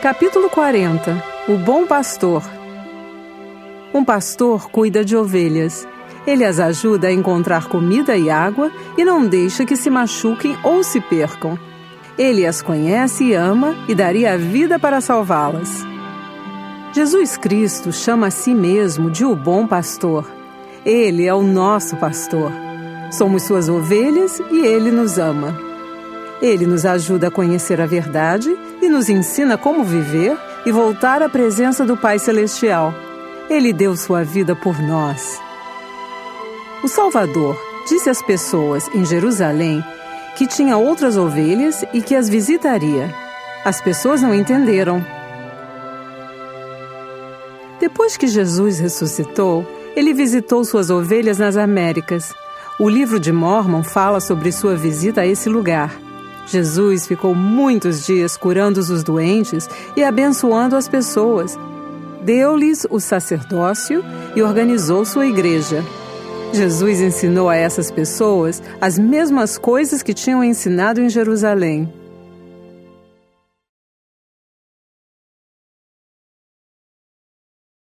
Capítulo 40. O bom pastor. Um pastor cuida de ovelhas. Ele as ajuda a encontrar comida e água e não deixa que se machuquem ou se percam. Ele as conhece e ama e daria a vida para salvá-las. Jesus Cristo chama a si mesmo de o bom pastor. Ele é o nosso pastor. Somos suas ovelhas e ele nos ama. Ele nos ajuda a conhecer a verdade e nos ensina como viver e voltar à presença do Pai Celestial. Ele deu sua vida por nós. O Salvador disse às pessoas em Jerusalém que tinha outras ovelhas e que as visitaria. As pessoas não entenderam. Depois que Jesus ressuscitou, ele visitou suas ovelhas nas Américas. O livro de Mórmon fala sobre sua visita a esse lugar. Jesus ficou muitos dias curando os doentes e abençoando as pessoas. Deu-lhes o sacerdócio e organizou sua igreja. Jesus ensinou a essas pessoas as mesmas coisas que tinham ensinado em Jerusalém.